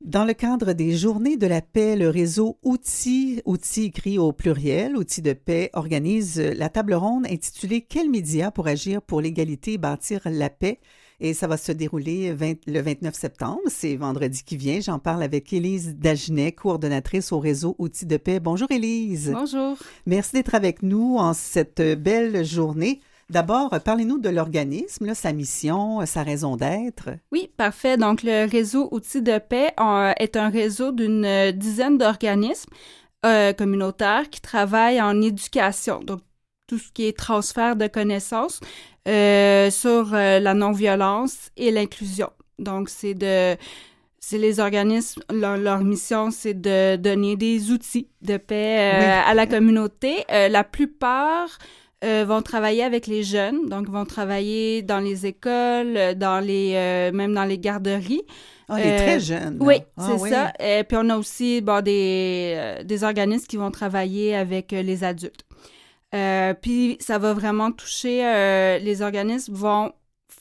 Dans le cadre des Journées de la paix, le réseau Outils écrit au pluriel, Outils de paix, organise la table ronde intitulée « Quels médias pour agir pour l'égalité et bâtir la paix ?» Et ça va se dérouler le 29 septembre, c'est vendredi qui vient. J'en parle avec Élise Dagenet, coordonnatrice au réseau Outils de paix. Bonjour Élise. Bonjour. Merci d'être avec nous en cette belle journée. D'abord, parlez-nous de l'organisme, là, sa mission, sa raison d'être. Oui, parfait. Donc, le réseau Outils de paix est un réseau d'une dizaine d'organismes communautaires qui travaillent en éducation. Donc, tout ce qui est transfert de connaissances sur la non-violence et l'inclusion. Donc, c'est les organismes, leur mission, c'est de donner des outils de paix à la communauté. La plupart vont travailler avec les jeunes, donc vont travailler dans les écoles, même dans les garderies. Ah, les très jeunes. Oui, ça. Puis on a aussi des organismes qui vont travailler avec les adultes. Puis ça va vraiment toucher, les organismes vont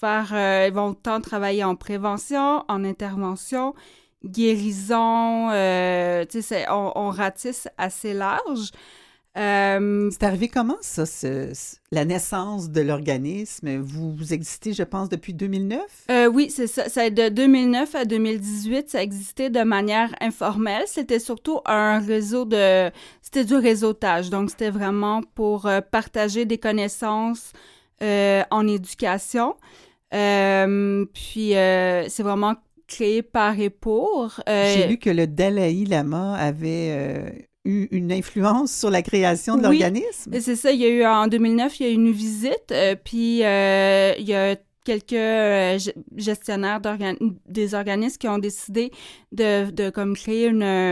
tant travailler en prévention, en intervention, guérison, on ratisse assez large. C'est arrivé comment, ça, la naissance de l'organisme? Vous existez, je pense, depuis 2009? Oui, c'est ça. De 2009 à 2018, ça existait de manière informelle. C'était surtout c'était du réseautage. Donc, c'était vraiment pour partager des connaissances en éducation. Puis, c'est vraiment créé par et pour. J'ai lu que le Dalai Lama avait eu une influence sur la création de l'organisme. Oui, c'est ça. En 2009, il y a eu une visite, puis il y a quelques gestionnaires des organismes qui ont décidé de comme créer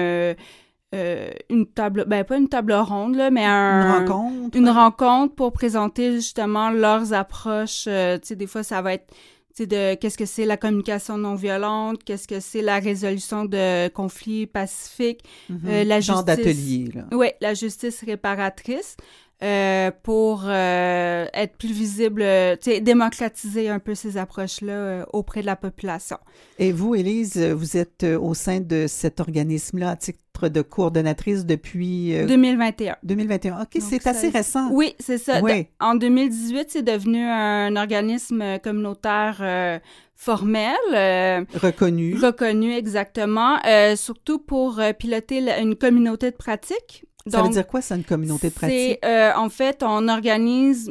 une table, pas une table ronde, là, mais une rencontre pour présenter justement leurs approches. Des fois, ça va être qu'est-ce que c'est la communication non violente, qu'est-ce que c'est la résolution de conflits pacifiques, la justice. Genre d'atelier, là. Oui, la justice réparatrice. Pour être plus visible, démocratiser un peu ces approches-là auprès de la population. Et vous, Élise, vous êtes au sein de cet organisme-là à titre de coordonnatrice depuis... 2021. 2021. OK, donc c'est assez récent. Oui, c'est ça. Oui. En 2018, c'est devenu un organisme communautaire formel. Reconnu. Reconnu, exactement. Surtout pour piloter une communauté de pratique. Ça veut dire quoi, ça, une communauté de pratique? C'est, en fait, on organise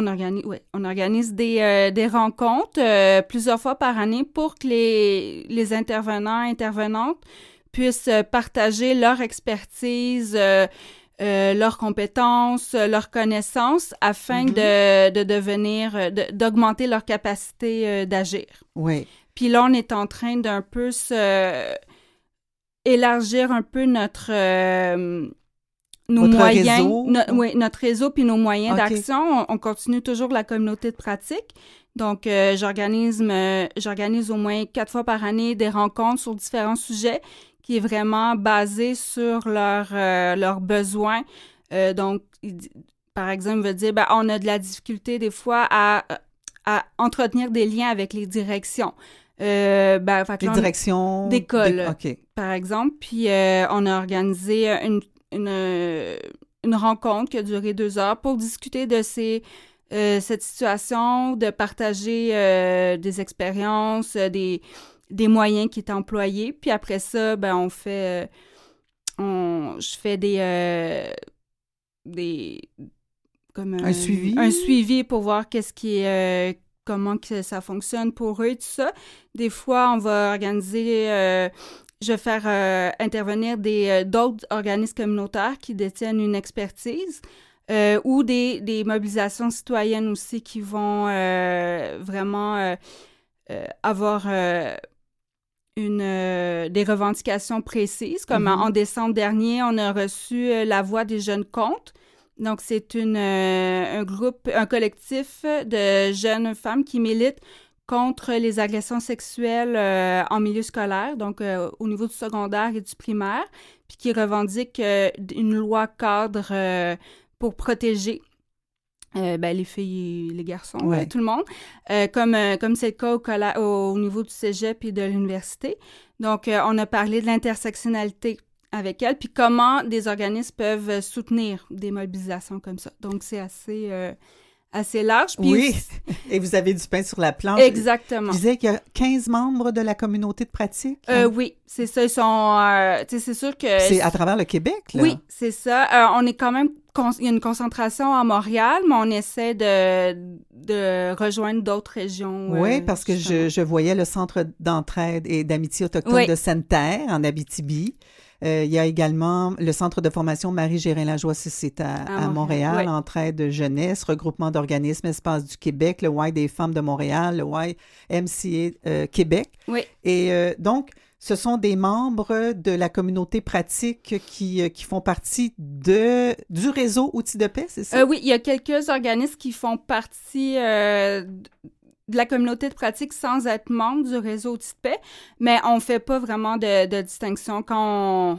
des rencontres plusieurs fois par année pour que les intervenantes puissent partager leur expertise, leurs compétences, leurs connaissances afin d'augmenter leur capacité d'agir. Oui. Puis là, on est en train d'un peu élargir un peu notre réseau puis nos moyens d'action. On continue toujours la communauté de pratique. Donc, j'organise au moins 4 fois par année des rencontres sur différents sujets qui est vraiment basé sur leurs besoins. Donc, par exemple, il veut dire, on a de la difficulté des fois à entretenir des liens avec les directions. Les directions d'école, par exemple. Puis, on a organisé une rencontre qui a duré 2 heures pour discuter de cette situation, de partager des expériences, des moyens qui étaient employés. Puis après ça, je fais un suivi. Un suivi pour voir comment que ça fonctionne pour eux et tout ça. Des fois, on va organiser, je vais faire intervenir d'autres organismes communautaires qui détiennent une expertise ou des mobilisations citoyennes aussi qui vont vraiment avoir des revendications précises. Comme en décembre dernier, on a reçu la Voix des jeunes contre. Donc, c'est un collectif de jeunes femmes qui militent contre les agressions sexuelles en milieu scolaire, donc au niveau du secondaire et du primaire, puis qui revendiquent une loi cadre pour protéger les filles et les garçons, tout le monde, comme c'est le cas au niveau du cégep et de l'université. Donc, on a parlé de l'intersectionnalité avec elles, puis comment des organismes peuvent soutenir des mobilisations comme ça. Donc, c'est assez large. Puis oui, et vous avez du pain sur la planche. Exactement. Je disais qu'il y a 15 membres de la communauté de pratique. Oui, c'est ça. Ils sont... c'est sûr que... C'est à travers le Québec, là? Oui, c'est ça. On est quand même... Il y a une concentration à Montréal, mais on essaie de rejoindre d'autres régions. Oui, parce que je voyais le Centre d'entraide et d'amitié autochtone de Sainte-Terre, en Abitibi. Il y a également le Centre de formation Marie-Gérin-Lajoie, c'est à Montréal, Entraide Jeunesse, regroupement d'organismes Espace du Québec, le Y des femmes de Montréal, le YMCA Québec. Oui. Et donc, ce sont des membres de la communauté pratique qui font partie du réseau Outils de paix, c'est ça? Oui, il y a quelques organismes qui font partie de la communauté de pratique sans être membre du réseau Outils de paix, mais on ne fait pas vraiment de distinction quand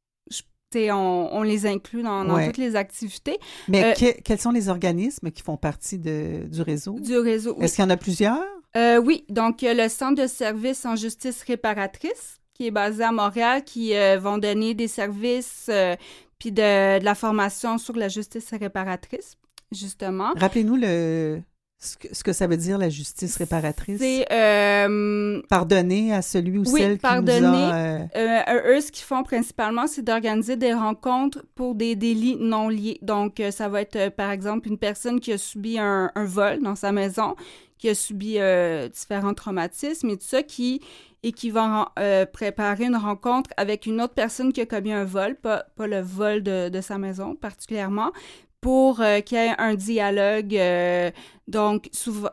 on les inclut dans toutes les activités. Mais quels sont les organismes qui font partie du réseau? Du réseau, oui. Est-ce qu'il y en a plusieurs? Oui, donc le Centre de services en justice réparatrice, qui est basé à Montréal, qui vont donner des services puis de la formation sur la justice réparatrice, justement. Rappelez-nous ce que ça veut dire, la justice réparatrice. C'est... pardonner à celui ou celle qui pardonner. nous a... Eux, ce qu'ils font principalement, c'est d'organiser des rencontres pour des délits non liés. Donc, ça va être, par exemple, une personne qui a subi un vol dans sa maison, qui a subi différents traumatismes et tout ça, qui va préparer une rencontre avec une autre personne qui a commis un vol, pas le vol de sa maison particulièrement, pour qu'il y ait un dialogue. Donc,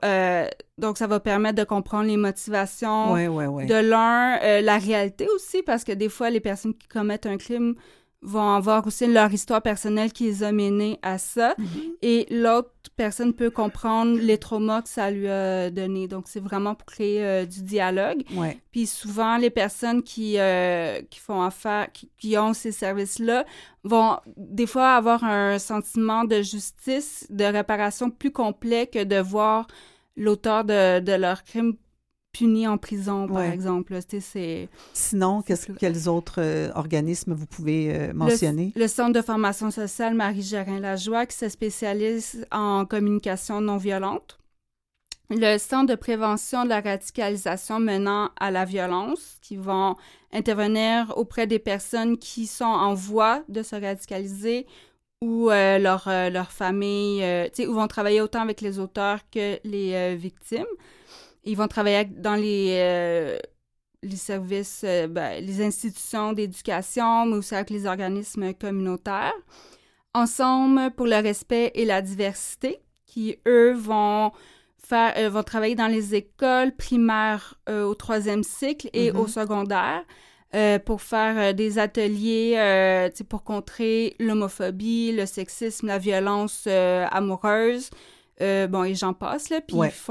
ça va permettre de comprendre les motivations de l'un, la réalité aussi, parce que des fois, les personnes qui commettent un crime vont avoir aussi leur histoire personnelle qui les a menés à ça. Mm-hmm. Et l'autre personne peut comprendre les traumas que ça lui a donné. Donc, c'est vraiment pour créer du dialogue. Ouais. Puis souvent, les personnes qui font affaire, qui ont ces services-là, vont des fois avoir un sentiment de justice, de réparation plus complet que de voir l'auteur de leur crime puni en prison, par exemple. Sinon, quels autres organismes vous pouvez mentionner? Le Centre de formation sociale Marie-Gérin-Lajoie, qui se spécialise en communication non violente. Le Centre de prévention de la radicalisation menant à la violence, qui vont intervenir auprès des personnes qui sont en voie de se radicaliser ou leur famille, ou vont travailler autant avec les auteurs que les victimes. Ils vont travailler dans les services, les institutions d'éducation, mais aussi avec les organismes communautaires. Ensemble pour le respect et la diversité, qui, eux, vont travailler dans les écoles primaires au 3e cycle et au secondaire pour faire des ateliers pour contrer l'homophobie, le sexisme, la violence amoureuse. Et j'en passe, là. Puis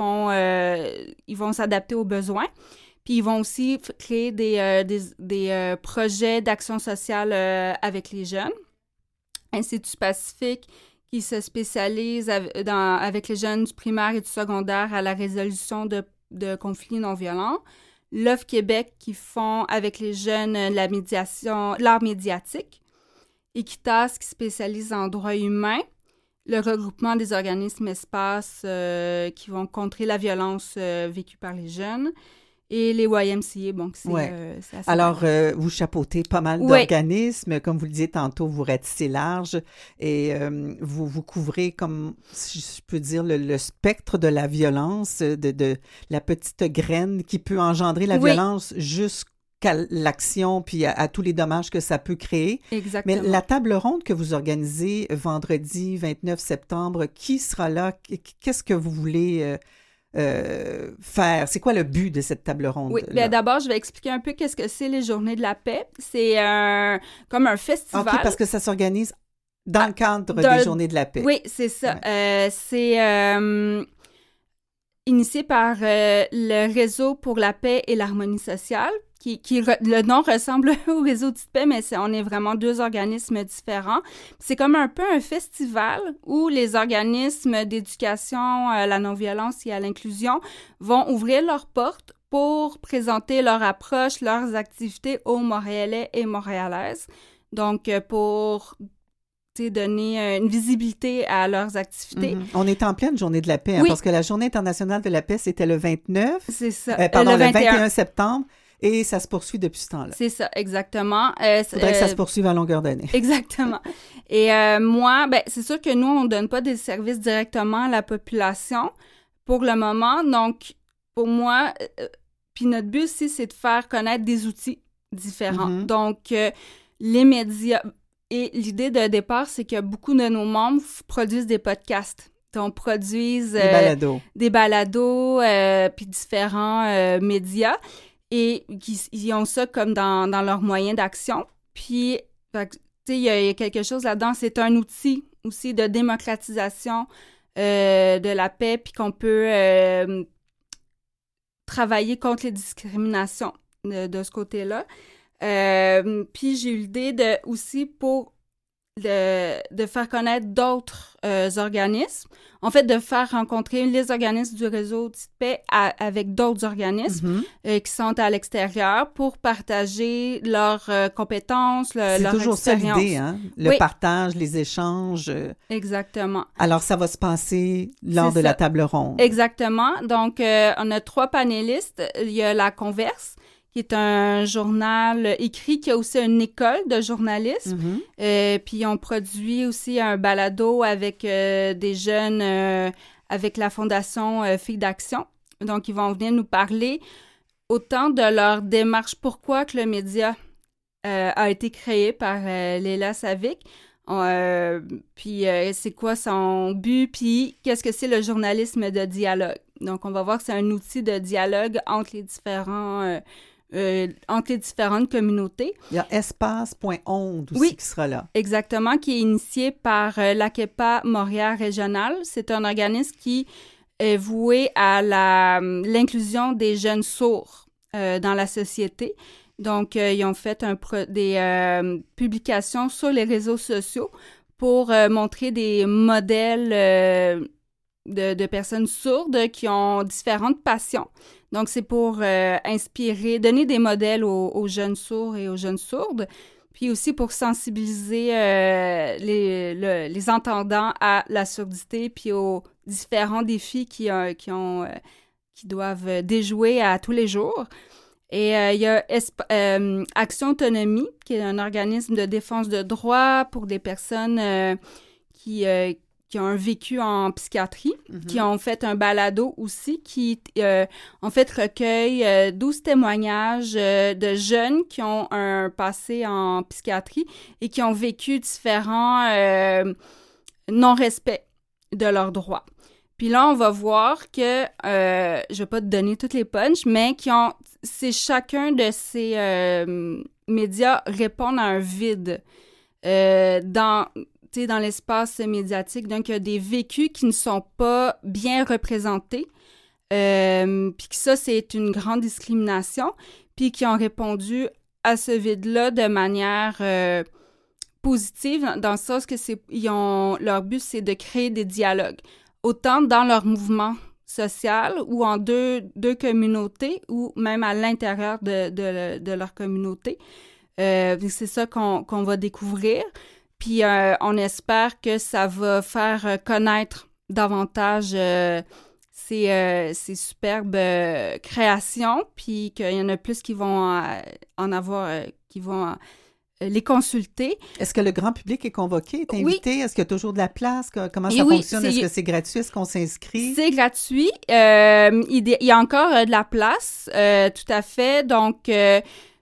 ils vont s'adapter aux besoins. Puis ils vont aussi créer des projets d'action sociale avec les jeunes. Institut Pacifique, qui se spécialise avec les jeunes du primaire et du secondaire à la résolution de conflits non violents. L'OFF Québec, qui font avec les jeunes l'art médiatique. Equitas, qui spécialise en droits humains. Le regroupement des organismes espaces qui vont contrer la violence vécue par les jeunes. Et les YMCA, c'est assez... Alors, vous chapeautez pas mal d'organismes. Comme vous le disiez tantôt, vous ratissez large et vous couvrez, comme si je peux dire, le spectre de la violence, de la petite graine qui peut engendrer la violence jusqu'à l'action puis à tous les dommages que ça peut créer. Exactement. Mais la table ronde que vous organisez vendredi 29 septembre, qui sera là? Qu'est-ce que vous voulez faire? C'est quoi le but de cette table ronde? Oui, bien d'abord, je vais expliquer un peu qu'est-ce que c'est les Journées de la paix. C'est comme un festival. OK, parce que ça s'organise dans le cadre des Journées de la paix. Oui, c'est ça. Ouais. C'est initié par le Réseau pour la paix et l'harmonie sociale, le nom ressemble au réseau Outils de paix, mais on est vraiment deux organismes différents. C'est comme un peu un festival où les organismes d'éducation à la non-violence et à l'inclusion vont ouvrir leurs portes pour présenter leur approche, leurs activités aux Montréalais et Montréalaises. Donc, pour donner une visibilité à leurs activités. Mm-hmm. On est en pleine journée de la paix, oui. Parce que la journée internationale de la paix, c'était le 29. C'est ça. Le 21 septembre. Et ça se poursuit depuis ce temps-là. C'est ça, exactement. Il faudrait que ça se poursuive à longueur d'année. Exactement. Et moi, c'est sûr que nous, on ne donne pas des services directement à la population pour le moment. Donc, pour moi, puis notre but aussi, c'est de faire connaître des outils différents. Mm-hmm. Donc, les médias... Et l'idée de départ, c'est que beaucoup de nos membres produisent des podcasts. Donc, produisent... Des balados, puis différents médias. Et ils ont ça comme dans leur moyen d'action. Puis, il y a quelque chose là-dedans. C'est un outil aussi de démocratisation de la paix, puis qu'on peut travailler contre les discriminations de ce côté-là. Puis j'ai eu l'idée aussi pour de faire connaître d'autres organismes. En fait, de faire rencontrer les organismes du réseau Outils de paix avec d'autres organismes qui sont à l'extérieur pour partager leurs compétences, leur expérience. C'est toujours ça l'idée, Le partage, les échanges. Exactement. Alors, ça va se passer lors de la table ronde. Exactement. Donc, on a 3 panélistes. Il y a La Converse, qui est un journal écrit, qui a aussi une école de journalisme. Puis on produit aussi un balado avec des jeunes, avec la Fondation Filles d'Action. Donc, ils vont venir nous parler autant de leur démarche, pourquoi que le média a été créé par Léla Savic, puis c'est quoi son but, puis qu'est-ce que c'est le journalisme de dialogue. Donc, on va voir que c'est un outil de dialogue entre les différentes communautés. Il y a espace.onde aussi qui sera là. Exactement, qui est initié par l'ACEPA Montréal Régional. C'est un organisme qui est voué à l'inclusion des jeunes sourds dans la société. Donc, ils ont fait des publications sur les réseaux sociaux pour montrer des modèles de personnes sourdes qui ont différentes passions. Donc, c'est pour inspirer, donner des modèles aux jeunes sourds et aux jeunes sourdes, puis aussi pour sensibiliser les entendants à la surdité, puis aux différents défis qui doivent déjouer à tous les jours. Et il y a Action Autonomie, qui est un organisme de défense de droits pour des personnes qui ont un vécu en psychiatrie, qui ont fait un balado aussi, qui en fait recueille 12 témoignages de jeunes qui ont un passé en psychiatrie et qui ont vécu différents non-respects de leurs droits. Puis là, on va voir que, je vais pas te donner toutes les punches, mais c'est chacun de ces médias répondent à un vide dans l'espace médiatique. Donc, il y a des vécus qui ne sont pas bien représentés, puis que ça, c'est une grande discrimination, puis qui ont répondu à ce vide-là de manière positive, dans le sens que leur but, c'est de créer des dialogues, autant dans leur mouvement social ou en deux communautés, ou même à l'intérieur de leur communauté. C'est ça qu'on va découvrir. Puis on espère que ça va faire connaître davantage ces superbes créations, puis qu'il y en a plus qui vont en avoir, qui vont les consulter. Est-ce que le grand public est convoqué, est invité? Oui. Est-ce qu'il y a toujours de la place? Comment ça fonctionne? Est-ce que c'est gratuit? Est-ce qu'on s'inscrit? C'est gratuit. Il y a encore de la place, tout à fait. Donc, il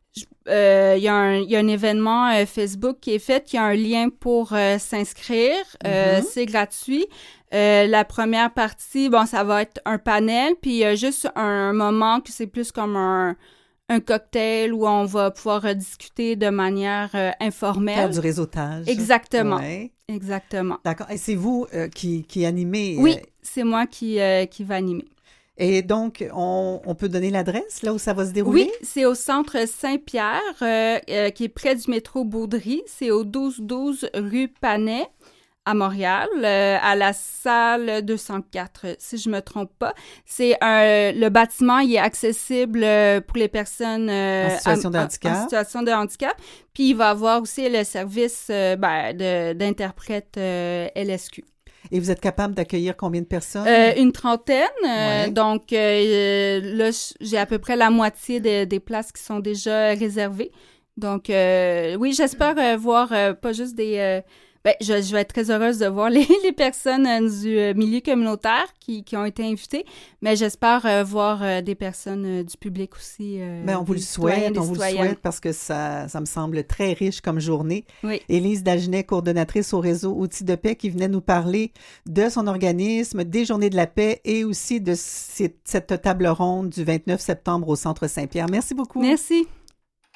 y a un événement Facebook qui est fait, qui a un lien pour s'inscrire. C'est gratuit. La première partie, ça va être un panel, puis il y a juste un moment que c'est plus comme un cocktail où on va pouvoir discuter de manière informelle. Faire du réseautage. Exactement. Ouais. Exactement. D'accord. Et c'est vous qui animez? Oui, c'est moi qui va animer. Et donc, on peut donner l'adresse, là où ça va se dérouler? Oui, c'est au centre Saint-Pierre, qui est près du métro Baudry. C'est au 1212 rue Panay, à Montréal, à la salle 204, si je me trompe pas. Le bâtiment, il est accessible pour les personnes En situation de handicap. En situation de handicap. Puis, il va avoir aussi le service d'interprète LSQ. Et vous êtes capable d'accueillir combien de personnes? Une trentaine. Ouais. Donc, là, j'ai à peu près la moitié des places qui sont déjà réservées. Donc, oui, j'espère voir pas juste des... je vais être très heureuse de voir les personnes du milieu communautaire qui ont été invitées, mais j'espère voir des personnes du public aussi. On vous le souhaite, parce que ça me semble très riche comme journée. Oui. Élise Dagenet, coordonnatrice au réseau Outils de paix, qui venait nous parler de son organisme, des Journées de la paix et aussi de cette table ronde du 29 septembre au Centre Saint-Pierre. Merci beaucoup. Merci.